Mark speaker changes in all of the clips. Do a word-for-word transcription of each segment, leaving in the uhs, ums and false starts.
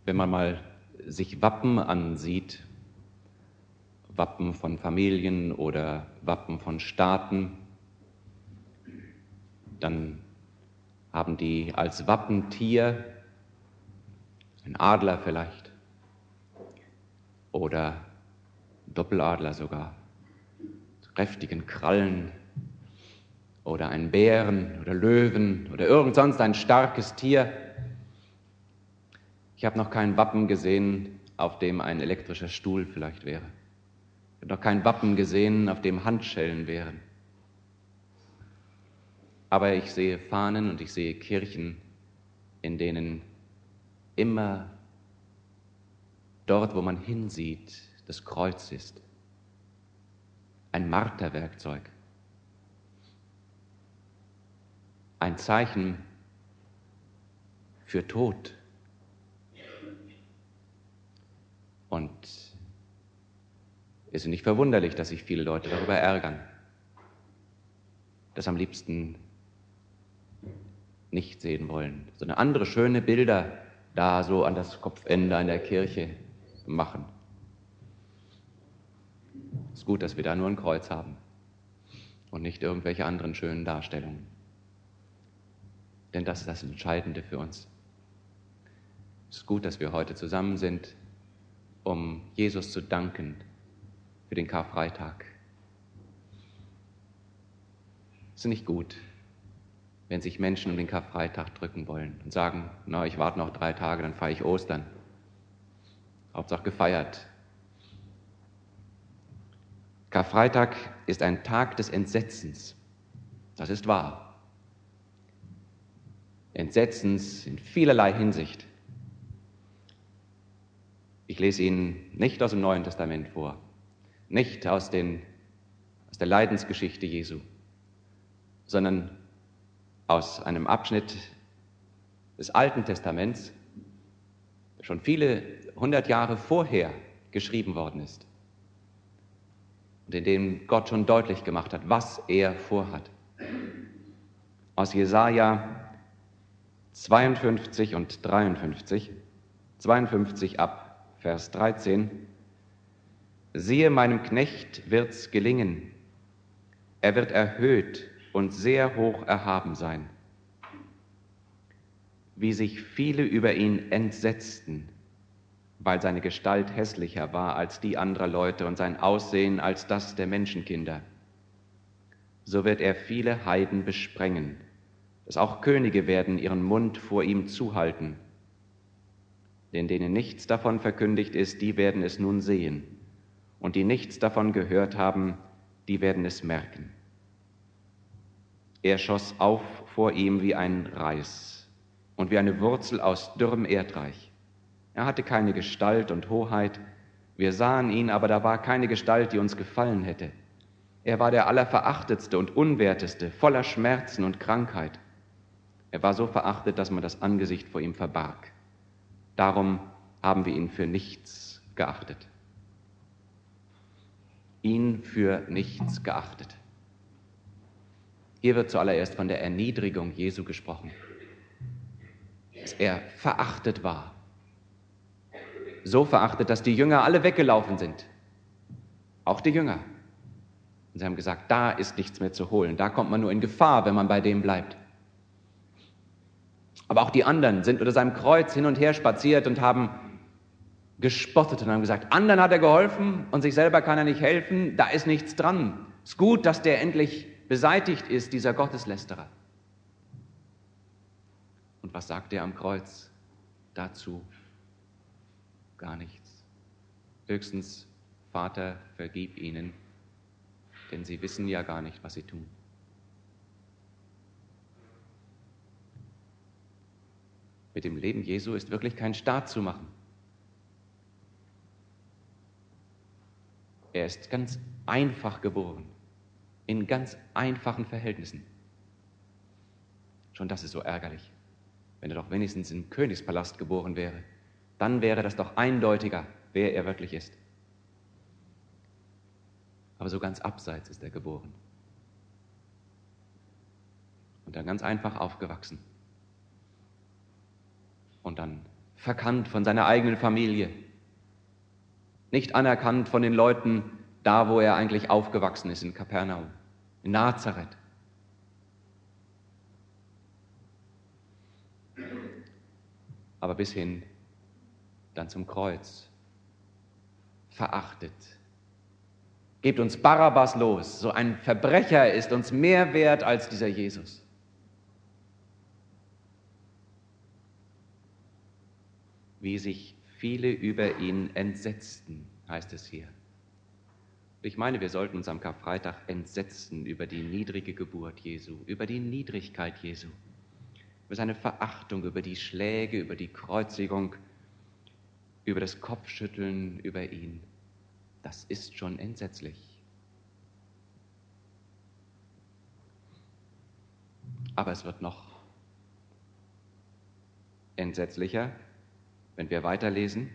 Speaker 1: Wenn man mal sich Wappen ansieht, Wappen von Familien oder Wappen von Staaten, dann haben die als Wappentier ein Adler vielleicht oder Doppeladler sogar, kräftigen Krallen oder einen Bären oder Löwen oder irgend sonst ein starkes Tier. Ich habe noch kein Wappen gesehen, auf dem ein elektrischer Stuhl vielleicht wäre. Ich habe noch kein Wappen gesehen, auf dem Handschellen wären. Aber ich sehe Fahnen und ich sehe Kirchen, in denen immer dort, wo man hinsieht, das Kreuz ist. Ein Marterwerkzeug. Ein Zeichen für Tod. Und es ist nicht verwunderlich, dass sich viele Leute darüber ärgern, das am liebsten nicht sehen wollen, sondern andere schöne Bilder da so an das Kopfende an der Kirche machen. Es ist gut, dass wir da nur ein Kreuz haben und nicht irgendwelche anderen schönen Darstellungen. Denn das ist das Entscheidende für uns. Es ist gut, dass wir heute zusammen sind, um Jesus zu danken für den Karfreitag. Es ist nicht gut, wenn sich Menschen um den Karfreitag drücken wollen und sagen, na, ich warte noch drei Tage, dann feiere ich Ostern. Hauptsache gefeiert. Karfreitag ist ein Tag des Entsetzens. Das ist wahr. Entsetzens in vielerlei Hinsicht. Ich lese Ihnen nicht aus dem Neuen Testament vor, nicht aus, den, aus der Leidensgeschichte Jesu, sondern aus einem Abschnitt des Alten Testaments, der schon viele hundert Jahre vorher geschrieben worden ist und in dem Gott schon deutlich gemacht hat, was er vorhat. Aus Jesaja zweiundfünfzig und dreiundfünfzig, zweiundfünfzig ab Vers dreizehn: Siehe, meinem Knecht wird's gelingen, er wird erhöht und sehr hoch erhaben sein. Wie sich viele über ihn entsetzten, weil seine Gestalt hässlicher war als die anderer Leute und sein Aussehen als das der Menschenkinder, so wird er viele Heiden besprengen, dass auch Könige werden ihren Mund vor ihm zuhalten. Denn denen nichts davon verkündigt ist, die werden es nun sehen. Und die nichts davon gehört haben, die werden es merken. Er schoss auf vor ihm wie ein Reis und wie eine Wurzel aus dürrem Erdreich. Er hatte keine Gestalt und Hoheit. Wir sahen ihn, aber da war keine Gestalt, die uns gefallen hätte. Er war der Allerverachtetste und Unwerteste, voller Schmerzen und Krankheit. Er war so verachtet, dass man das Angesicht vor ihm verbarg. Darum haben wir ihn für nichts geachtet. Ihn für nichts geachtet. Hier wird zuallererst von der Erniedrigung Jesu gesprochen, dass er verachtet war. So verachtet, dass die Jünger alle weggelaufen sind. Auch die Jünger. Und sie haben gesagt, da ist nichts mehr zu holen. Da kommt man nur in Gefahr, wenn man bei dem bleibt. Aber auch die anderen sind unter seinem Kreuz hin und her spaziert und haben gespottet und haben gesagt, anderen hat er geholfen und sich selber kann er nicht helfen, da ist nichts dran. Es ist gut, dass der endlich beseitigt ist, dieser Gotteslästerer. Und was sagt er am Kreuz dazu? Gar nichts. Höchstens, Vater, vergib ihnen, denn sie wissen ja gar nicht, was sie tun. Mit dem Leben Jesu ist wirklich kein Staat zu machen. Er ist ganz einfach geboren, in ganz einfachen Verhältnissen. Schon das ist so ärgerlich. Wenn er doch wenigstens im Königspalast geboren wäre, dann wäre das doch eindeutiger, wer er wirklich ist. Aber so ganz abseits ist er geboren. Und dann ganz einfach aufgewachsen. Und dann verkannt von seiner eigenen Familie, nicht anerkannt von den Leuten da, wo er eigentlich aufgewachsen ist, in Kapernaum, in Nazareth. Aber bis hin dann zum Kreuz, verachtet. Gebt uns Barabbas los, so ein Verbrecher ist uns mehr wert als dieser Jesus. Wie sich viele über ihn entsetzten, heißt es hier. Ich meine, wir sollten uns am Karfreitag entsetzen über die niedrige Geburt Jesu, über die Niedrigkeit Jesu, über seine Verachtung, über die Schläge, über die Kreuzigung, über das Kopfschütteln über ihn. Das ist schon entsetzlich. Aber es wird noch entsetzlicher, wenn wir weiterlesen.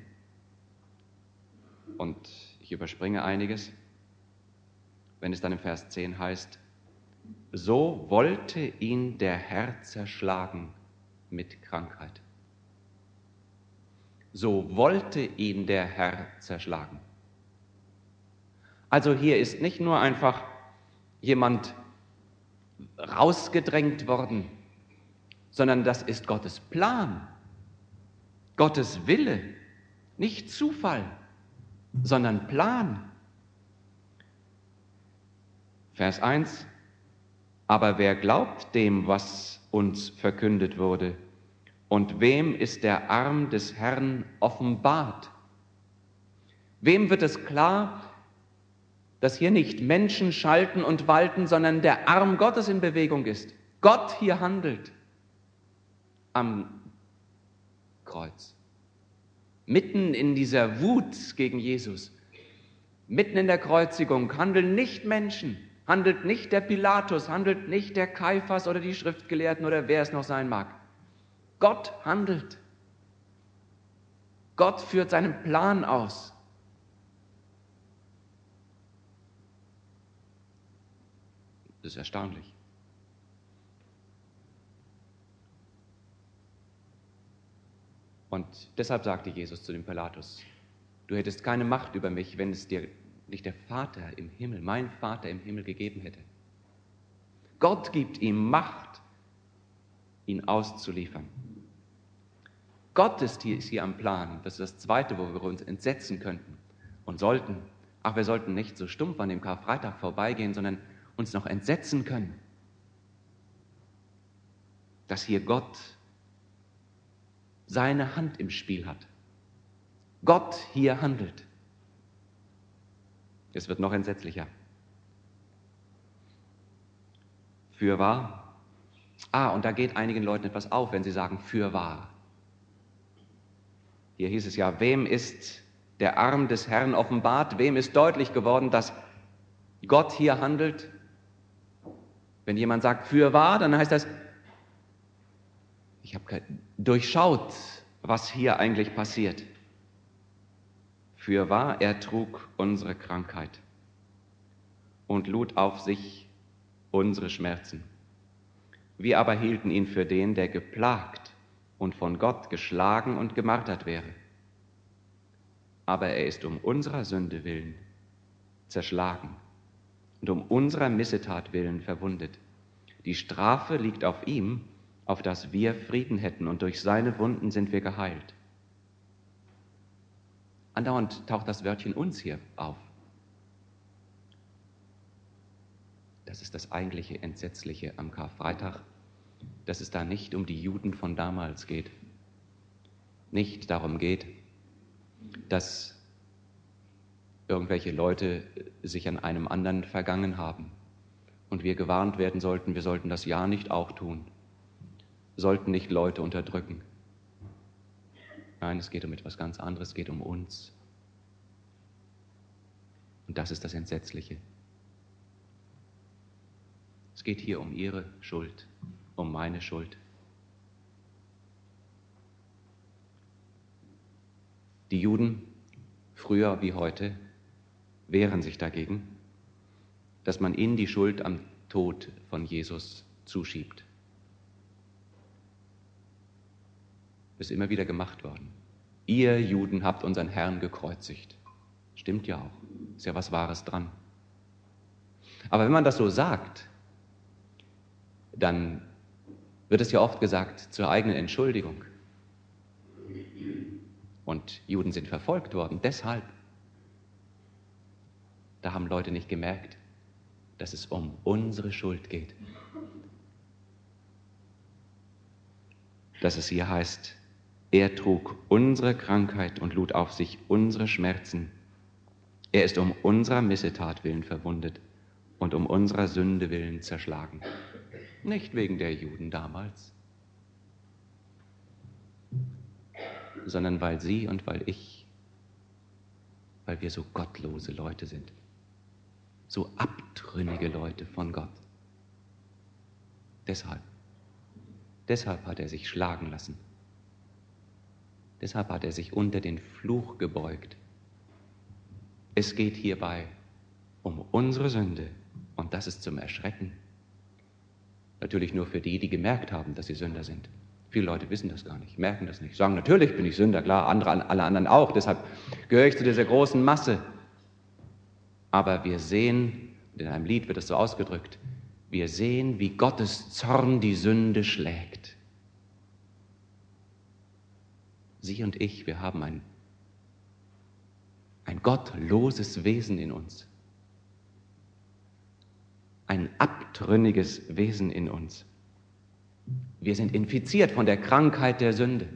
Speaker 1: Und ich überspringe einiges, wenn es dann im Vers zehn heißt, so wollte ihn der Herr zerschlagen mit Krankheit. So wollte ihn der Herr zerschlagen. Also hier ist nicht nur einfach jemand rausgedrängt worden, sondern das ist Gottes Plan, Gottes Wille, nicht Zufall, sondern Plan. Vers eins, aber wer glaubt dem, was uns verkündet wurde, und wem ist der Arm des Herrn offenbart? Wem wird es klar, dass hier nicht Menschen schalten und walten, sondern der Arm Gottes in Bewegung ist? Gott hier handelt am Kreuz. Mitten in dieser Wut gegen Jesus, mitten in der Kreuzigung handeln nicht Menschen, handelt nicht der Pilatus, handelt nicht der Kaiphas oder die Schriftgelehrten oder wer es noch sein mag. Gott handelt. Gott führt seinen Plan aus. Das ist erstaunlich. Und deshalb sagte Jesus zu dem Pilatus, du hättest keine Macht über mich, wenn es dir nicht der Vater im Himmel, mein Vater im Himmel gegeben hätte. Gott gibt ihm Macht, ihn auszuliefern. Gott ist hier, ist hier am Plan. Das ist das Zweite, wo wir uns entsetzen könnten und sollten. Ach, wir sollten nicht so stumpf an dem Karfreitag vorbeigehen, sondern uns noch entsetzen können, dass hier Gott seine Hand im Spiel hat. Gott hier handelt. Es wird noch entsetzlicher. Fürwahr. Ah, und da geht einigen Leuten etwas auf, wenn sie sagen fürwahr. Hier hieß es ja, wem ist der Arm des Herrn offenbart? Wem ist deutlich geworden, dass Gott hier handelt? Wenn jemand sagt fürwahr, dann heißt das, ich habe durchschaut, was hier eigentlich passiert. Fürwahr, er trug unsere Krankheit und lud auf sich unsere Schmerzen. Wir aber hielten ihn für den, der geplagt und von Gott geschlagen und gemartert wäre. Aber er ist um unserer Sünde willen zerschlagen und um unserer Missetat willen verwundet. Die Strafe liegt auf ihm, auf dass wir Frieden hätten, und durch seine Wunden sind wir geheilt. Andauernd taucht das Wörtchen uns hier auf. Das ist das eigentliche Entsetzliche am Karfreitag, dass es da nicht um die Juden von damals geht. Nicht darum geht, dass irgendwelche Leute sich an einem anderen vergangen haben und wir gewarnt werden sollten, wir sollten das ja nicht auch tun, sollten nicht Leute unterdrücken. Nein, es geht um etwas ganz anderes, es geht um uns. Und das ist das Entsetzliche. Es geht hier um ihre Schuld, um meine Schuld. Die Juden, früher wie heute, wehren sich dagegen, dass man ihnen die Schuld am Tod von Jesus zuschiebt. Das ist immer wieder gemacht worden. ihr Juden habt unseren Herrn gekreuzigt. Stimmt ja auch, ist ja was Wahres dran. Aber wenn man das so sagt, dann wird es ja oft gesagt zur eigenen Entschuldigung. Und Juden sind verfolgt worden, deshalb. Da haben Leute nicht gemerkt, dass es um unsere Schuld geht. Dass es hier heißt, er trug unsere Krankheit und lud auf sich unsere Schmerzen. Er ist um unserer Missetat willen verwundet und um unserer Sünde willen zerschlagen. Nicht wegen der Juden damals, sondern weil sie und weil ich, weil wir so gottlose Leute sind, so abtrünnige Leute von Gott. Deshalb, deshalb hat er sich schlagen lassen. Deshalb hat er sich unter den Fluch gebeugt. Es geht hierbei um unsere Sünde und das ist zum Erschrecken. Natürlich nur für die, die gemerkt haben, dass sie Sünder sind. Viele Leute wissen das gar nicht, merken das nicht, sagen, natürlich bin ich Sünder, klar, andere, alle anderen auch, deshalb gehöre ich zu dieser großen Masse. Aber wir sehen, in einem Lied wird es so ausgedrückt, wir sehen, wie Gottes Zorn die Sünde schlägt. Sie und ich, wir haben ein, ein gottloses Wesen in uns. Ein abtrünniges Wesen in uns. Wir sind infiziert von der Krankheit der Sünde.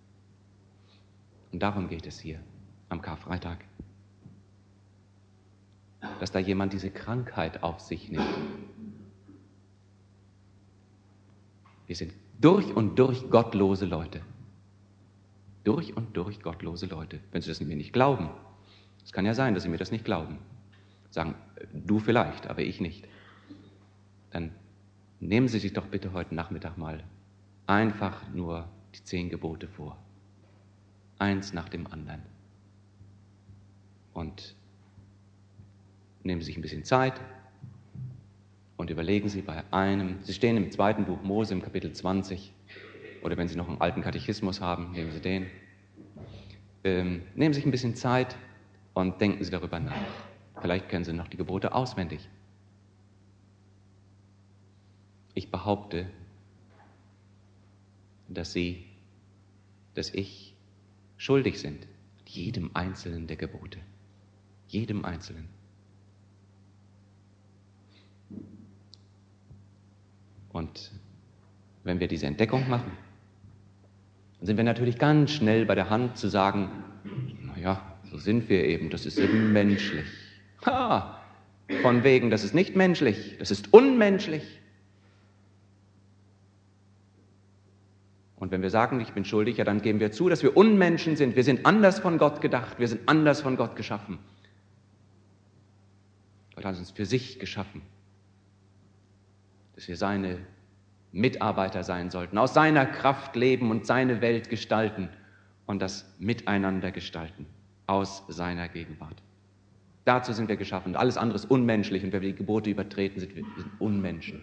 Speaker 1: Und darum geht es hier am Karfreitag. Dass da jemand diese Krankheit auf sich nimmt. Wir sind durch und durch gottlose Leute. Durch und durch gottlose Leute. Wenn Sie das mir nicht glauben, es kann ja sein, dass Sie mir das nicht glauben. Sagen, du vielleicht, aber ich nicht. Dann nehmen Sie sich doch bitte heute Nachmittag mal einfach nur die zehn Gebote vor. Eins nach dem anderen. Und nehmen Sie sich ein bisschen Zeit und überlegen Sie bei einem, Sie stehen im zweiten Buch Mose im Kapitel zwanzig, oder wenn Sie noch einen alten Katechismus haben, nehmen Sie den. Ähm, nehmen Sie sich ein bisschen Zeit und denken Sie darüber nach. Vielleicht kennen Sie noch die Gebote auswendig. Ich behaupte, dass Sie, dass ich schuldig sind, jedem einzelnen der Gebote. Jedem einzelnen. Und wenn wir diese Entdeckung machen, dann sind wir natürlich ganz schnell bei der Hand zu sagen, naja, so sind wir eben, das ist eben menschlich. Ha, von wegen, das ist nicht menschlich, das ist unmenschlich. Und wenn wir sagen, ich bin schuldig, ja, dann geben wir zu, dass wir Unmenschen sind. Wir sind anders von Gott gedacht, wir sind anders von Gott geschaffen. Gott hat uns für sich geschaffen, dass wir seine Mitarbeiter sein sollten, aus seiner Kraft leben und seine Welt gestalten und das Miteinander gestalten, aus seiner Gegenwart. Dazu sind wir geschaffen. Alles andere ist unmenschlich und wenn wir die Gebote übertreten, sind wir sind Unmenschen.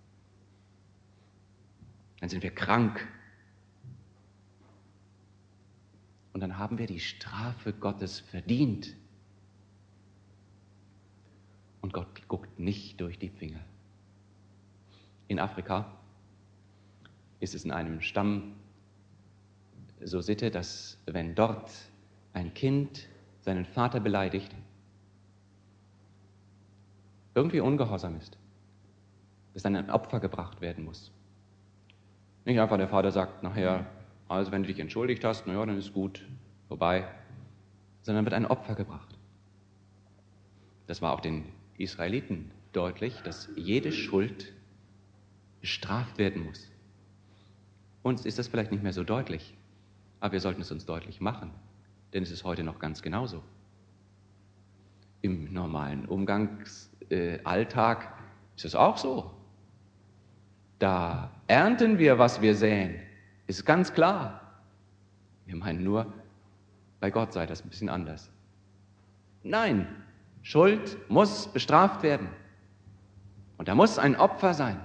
Speaker 1: Dann sind wir krank. Und dann haben wir die Strafe Gottes verdient. Und Gott guckt nicht durch die Finger. In Afrika ist es in einem Stamm so Sitte, dass wenn dort ein Kind seinen Vater beleidigt, irgendwie ungehorsam ist, dass dann ein Opfer gebracht werden muss. Nicht einfach der Vater sagt nachher, also wenn du dich entschuldigt hast, naja, dann ist gut, vorbei, sondern wird ein Opfer gebracht. Das war auch den Israeliten deutlich, dass jede Schuld bestraft werden muss. Uns ist das vielleicht nicht mehr so deutlich, aber wir sollten es uns deutlich machen, denn es ist heute noch ganz genauso. Im normalen Umgangsalltag äh, ist es auch so. Da ernten wir, was wir säen, ist ganz klar. Wir meinen nur, bei Gott sei das ein bisschen anders. Nein, Schuld muss bestraft werden. Und da muss ein Opfer sein.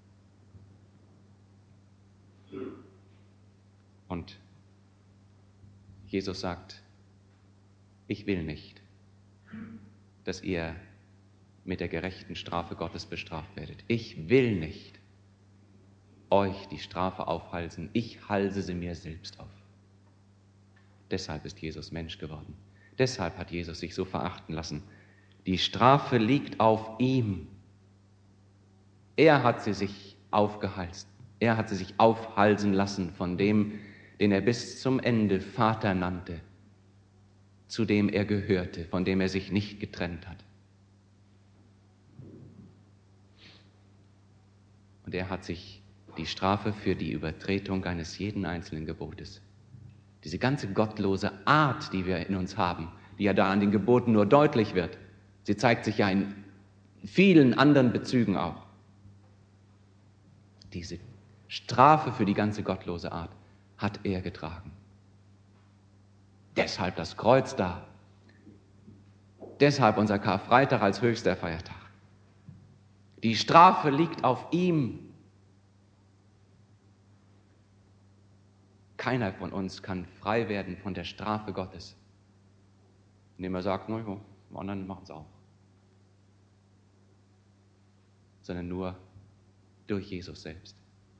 Speaker 1: Und Jesus sagt, ich will nicht, dass ihr mit der gerechten Strafe Gottes bestraft werdet. Ich will nicht euch die Strafe aufhalsen, ich halse sie mir selbst auf. Deshalb ist Jesus Mensch geworden. Deshalb hat Jesus sich so verachten lassen. Die Strafe liegt auf ihm. Er hat sie sich aufgehalst. Er hat sie sich aufhalsen lassen von dem, den er bis zum Ende Vater nannte, zu dem er gehörte, von dem er sich nicht getrennt hat. Und er hat sich die Strafe für die Übertretung eines jeden einzelnen Gebotes, diese ganze gottlose Art, die wir in uns haben, die ja da an den Geboten nur deutlich wird, sie zeigt sich ja in vielen anderen Bezügen auch. Diese Strafe für die ganze gottlose Art hat er getragen. Deshalb das Kreuz da. Deshalb unser Karfreitag als höchster Feiertag. Die Strafe liegt auf ihm. Keiner von uns kann frei werden von der Strafe Gottes, indem er sagt, na ja, die anderen machen es auch. Sondern nur durch Jesus selbst.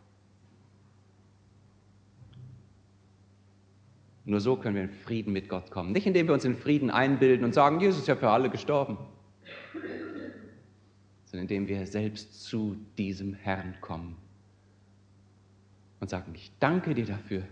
Speaker 1: Nur so können wir in Frieden mit Gott kommen. Nicht indem wir uns in Frieden einbilden und sagen, Jesus ist ja für alle gestorben, sondern indem wir selbst zu diesem Herrn kommen und sagen, ich danke dir dafür,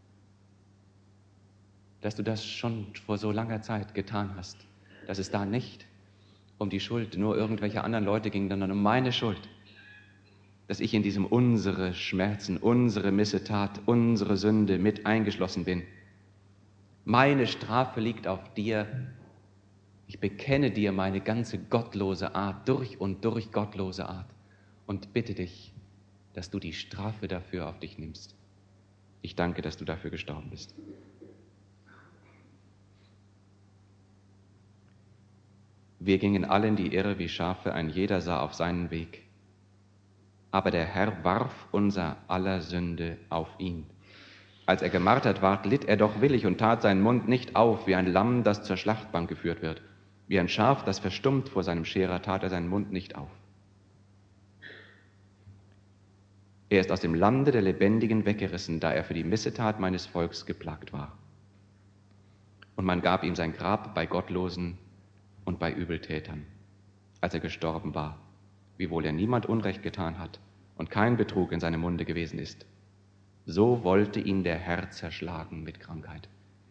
Speaker 1: dass du das schon vor so langer Zeit getan hast, dass es da nicht um die Schuld nur irgendwelcher anderen Leute ging, sondern um meine Schuld, dass ich in diesem unsere Schmerzen, unsere Missetat, unsere Sünde mit eingeschlossen bin. Meine Strafe liegt auf dir. Ich bekenne dir meine ganze gottlose Art, durch und durch gottlose Art, und bitte dich, dass du die Strafe dafür auf dich nimmst. Ich danke, dass du dafür gestorben bist. Wir gingen alle in die Irre wie Schafe, ein jeder sah auf seinen Weg. Aber der Herr warf unser aller Sünde auf ihn. Als er gemartert ward, litt er doch willig und tat seinen Mund nicht auf, wie ein Lamm, das zur Schlachtbank geführt wird. Wie ein Schaf, das verstummt vor seinem Scherer, tat er seinen Mund nicht auf. Er ist aus dem Lande der Lebendigen weggerissen, da er für die Missetat meines Volks geplagt war. Und man gab ihm sein Grab bei Gottlosen und bei Übeltätern, als er gestorben war, wiewohl er niemand Unrecht getan hat und kein Betrug in seinem Munde gewesen ist. So wollte ihn der Herr zerschlagen mit Krankheit.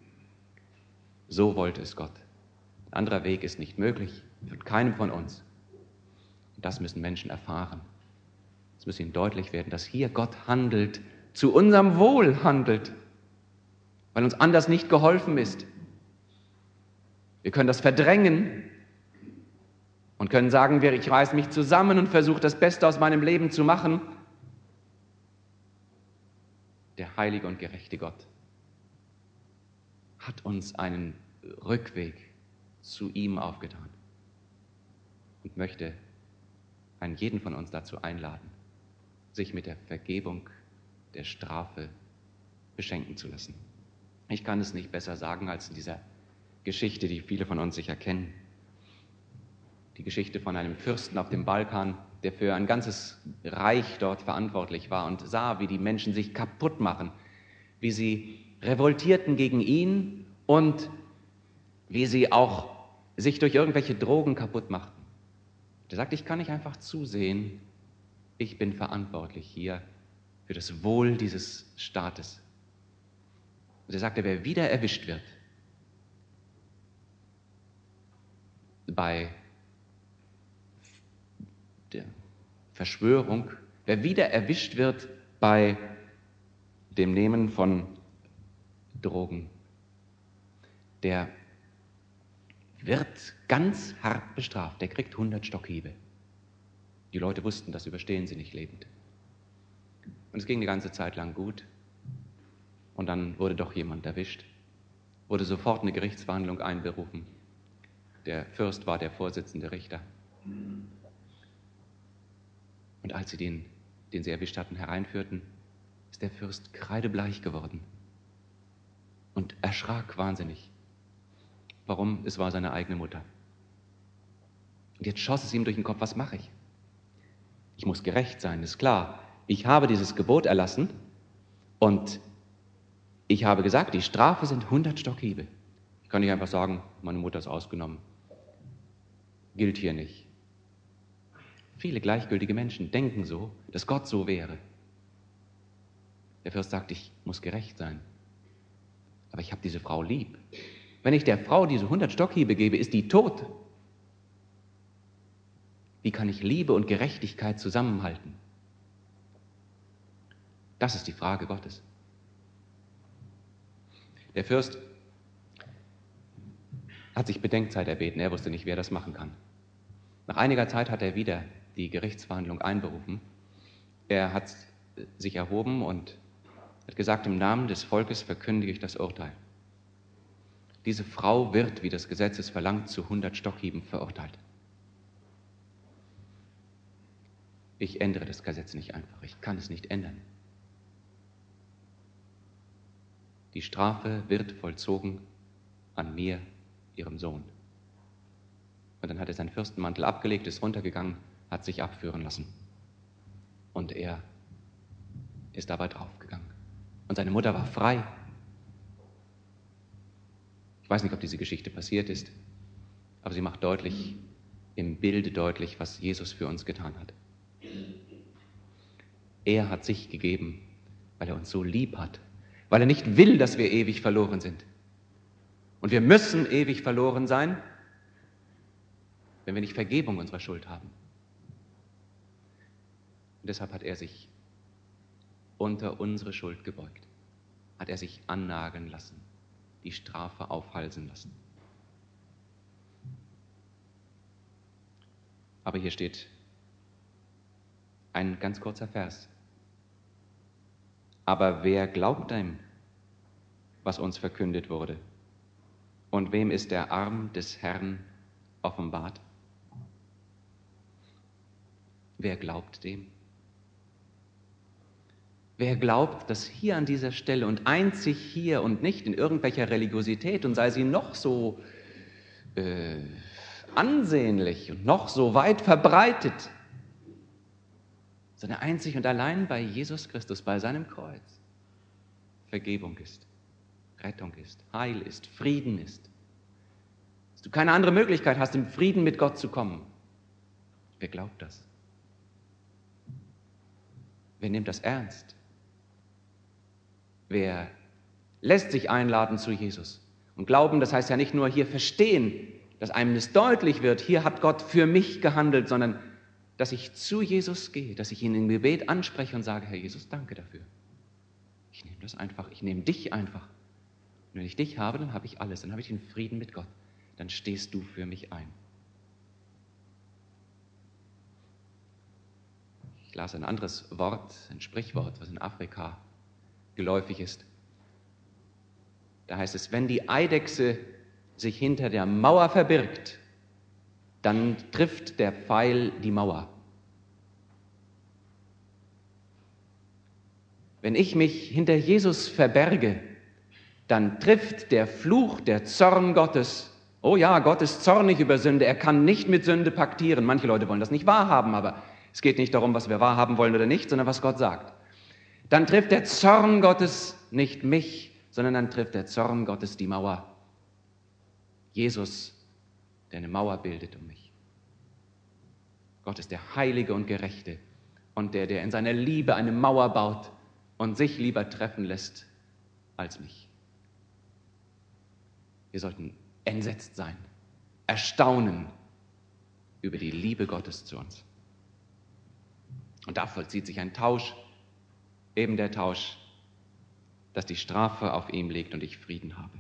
Speaker 1: So wollte es Gott. Ein anderer Weg ist nicht möglich, von keinem von uns. Und das müssen Menschen erfahren. Es muss ihnen deutlich werden, dass hier Gott handelt, zu unserem Wohl handelt, weil uns anders nicht geholfen ist. Wir können das verdrängen und können sagen, ich reiß mich zusammen und versuche das Beste aus meinem Leben zu machen. Der heilige und gerechte Gott hat uns einen Rückweg zu ihm aufgetan und möchte einen jeden von uns dazu einladen, sich mit der Vergebung der Strafe beschenken zu lassen. Ich kann es nicht besser sagen als in dieser Geschichte, die viele von uns sicher kennen. Die Geschichte von einem Fürsten auf dem Balkan, der für ein ganzes Reich dort verantwortlich war und sah, wie die Menschen sich kaputt machen, wie sie revoltierten gegen ihn und wie sie auch sich durch irgendwelche Drogen kaputt machten. Der sagt, ich kann nicht einfach zusehen, ich bin verantwortlich hier für das Wohl dieses Staates. Und er sagte, wer wieder erwischt wird bei der Verschwörung, wer wieder erwischt wird bei dem Nehmen von Drogen, der wird ganz hart bestraft, der kriegt hundert Stockhiebe. Die Leute wussten, das überstehen sie nicht lebend. Und es ging die ganze Zeit lang gut. Und dann wurde doch jemand erwischt, wurde sofort eine Gerichtsverhandlung einberufen. Der Fürst war der Vorsitzende Richter. Und als sie den, den sie erwischt hatten, hereinführten, ist der Fürst kreidebleich geworden. und erschrak wahnsinnig. Warum? Es war seine eigene Mutter. Und jetzt schoss es ihm durch den Kopf, was mache ich? Ich muss gerecht sein, ist klar. Ich habe dieses Gebot erlassen und ich habe gesagt, die Strafe sind hundert Stockhiebe. Ich kann nicht einfach sagen, meine Mutter ist ausgenommen. Gilt hier nicht. Viele gleichgültige Menschen denken so, dass Gott so wäre. Der Fürst sagt, ich muss gerecht sein. Aber ich habe diese Frau lieb. Wenn ich der Frau diese hundert Stockhiebe gebe, ist die tot. Wie kann ich Liebe und Gerechtigkeit zusammenhalten? Das ist die Frage Gottes. Der Fürst hat sich Bedenkzeit erbeten. Er wusste nicht, wer das machen kann. Nach einiger Zeit hat er wieder die Gerichtsverhandlung einberufen. Er hat sich erhoben und hat gesagt, im Namen des Volkes verkündige ich das Urteil. Diese Frau wird, wie das Gesetz es verlangt, zu hundert Stockhieben verurteilt. Ich ändere das Gesetz nicht einfach. Ich kann es nicht ändern. Die Strafe wird vollzogen an mir, ihrem Sohn. Und dann hat er seinen Fürstenmantel abgelegt, ist runtergegangen, hat sich abführen lassen. Und er ist dabei draufgegangen. Und seine Mutter war frei. Ich weiß nicht, ob diese Geschichte passiert ist, aber sie macht deutlich, im Bilde deutlich, was Jesus für uns getan hat. Er hat sich gegeben, weil er uns so lieb hat, weil er nicht will, dass wir ewig verloren sind. Und wir müssen ewig verloren sein, wenn wir nicht Vergebung unserer Schuld haben. Und deshalb hat er sich unter unsere Schuld gebeugt, hat er sich annageln lassen, die Strafe aufhalsen lassen. Aber hier steht ein ganz kurzer Vers. Aber wer glaubt ihm, was uns verkündet wurde? Und wem ist der Arm des Herrn offenbart? Wer glaubt dem? Wer glaubt, dass hier an dieser Stelle und einzig hier und nicht in irgendwelcher Religiosität und sei sie noch so äh, ansehnlich und noch so weit verbreitet, sondern einzig und allein bei Jesus Christus, bei seinem Kreuz, Vergebung ist, Rettung ist, Heil ist, Frieden ist. Dass du keine andere Möglichkeit hast, im Frieden mit Gott zu kommen. Wer glaubt das? Wer nimmt das ernst? Wer lässt sich einladen zu Jesus? Und glauben, das heißt ja nicht nur hier verstehen, dass einem es deutlich wird, hier hat Gott für mich gehandelt, sondern dass ich zu Jesus gehe, dass ich ihn im Gebet anspreche und sage, Herr Jesus, danke dafür. Ich nehme das einfach, ich nehme dich einfach. Und wenn ich dich habe, dann habe ich alles, dann habe ich den Frieden mit Gott. Dann stehst du für mich ein. Ich las ein anderes Wort, ein Sprichwort, was in Afrika geläufig ist. Da heißt es, wenn die Eidechse sich hinter der Mauer verbirgt, dann trifft der Pfeil die Mauer. Wenn ich mich hinter Jesus verberge, dann trifft der Fluch, der Zorn Gottes. Oh ja, Gott ist zornig über Sünde, er kann nicht mit Sünde paktieren. Manche Leute wollen das nicht wahrhaben, aber es geht nicht darum, was wir wahrhaben wollen oder nicht, sondern was Gott sagt. Dann trifft der Zorn Gottes nicht mich, sondern dann trifft der Zorn Gottes die Mauer. Jesus, der eine Mauer bildet um mich. Gott ist der Heilige und Gerechte und der, der in seiner Liebe eine Mauer baut und sich lieber treffen lässt als mich. Wir sollten entsetzt sein, erstaunen über die Liebe Gottes zu uns. Und da vollzieht sich ein Tausch, eben der Tausch, dass die Strafe auf ihm liegt und ich Frieden habe.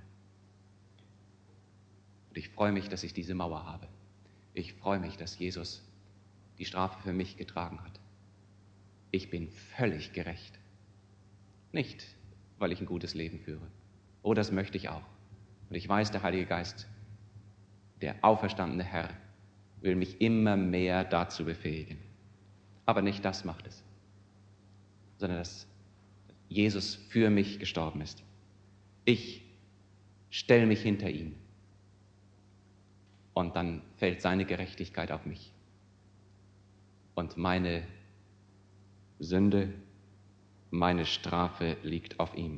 Speaker 1: Und ich freue mich, dass ich diese Mauer habe. Ich freue mich, dass Jesus die Strafe für mich getragen hat. Ich bin völlig gerecht. Nicht, weil ich ein gutes Leben führe. Oh, das möchte ich auch. Und ich weiß, der Heilige Geist, der auferstandene Herr, will mich immer mehr dazu befähigen. Aber nicht das macht es, sondern dass Jesus für mich gestorben ist. Ich stell mich hinter ihn. Und dann fällt seine Gerechtigkeit auf mich. Und meine Sünde, meine Strafe liegt auf ihm.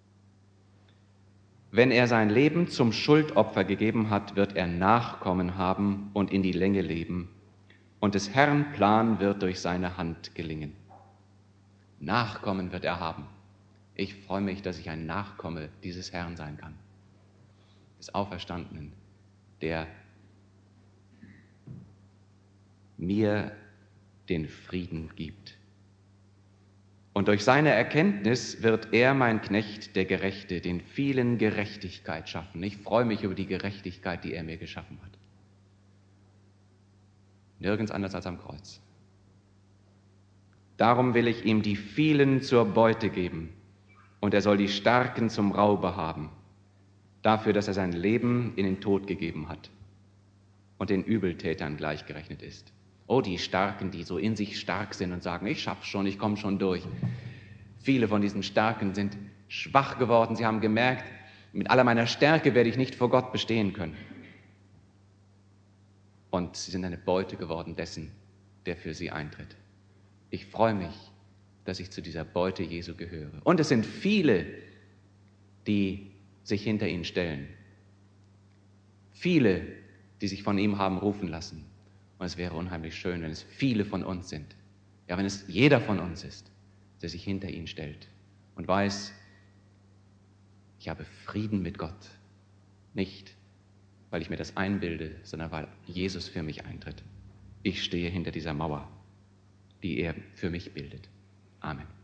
Speaker 1: Wenn er sein Leben zum Schuldopfer gegeben hat, wird er Nachkommen haben und in die Länge leben. Und des Herrn Plan wird durch seine Hand gelingen. Nachkommen wird er haben. Ich freue mich, dass ich ein Nachkomme dieses Herrn sein kann, des Auferstandenen, der mir den Frieden gibt. Und durch seine Erkenntnis wird er, mein Knecht, der Gerechte, den vielen Gerechtigkeit schaffen. Ich freue mich über die Gerechtigkeit, die er mir geschaffen hat. Nirgends anders als am Kreuz. Darum will ich ihm die vielen zur Beute geben, und er soll die Starken zum Raube haben, dafür, dass er sein Leben in den Tod gegeben hat und den Übeltätern gleichgerechnet ist. Oh, die Starken, die so in sich stark sind und sagen, ich schaff's schon, ich komme schon durch. Viele von diesen Starken sind schwach geworden. Sie haben gemerkt, mit aller meiner Stärke werde ich nicht vor Gott bestehen können. Und sie sind eine Beute geworden dessen, der für sie eintritt. Ich freue mich, dass ich zu dieser Beute Jesu gehöre. Und es sind viele, die sich hinter ihn stellen. Viele, die sich von ihm haben rufen lassen. Und es wäre unheimlich schön, wenn es viele von uns sind. Ja, wenn es jeder von uns ist, der sich hinter ihn stellt und weiß, ich habe Frieden mit Gott. Nicht, weil ich mir das einbilde, sondern weil Jesus für mich eintritt. Ich stehe hinter dieser Mauer, die er für mich bildet. Amen.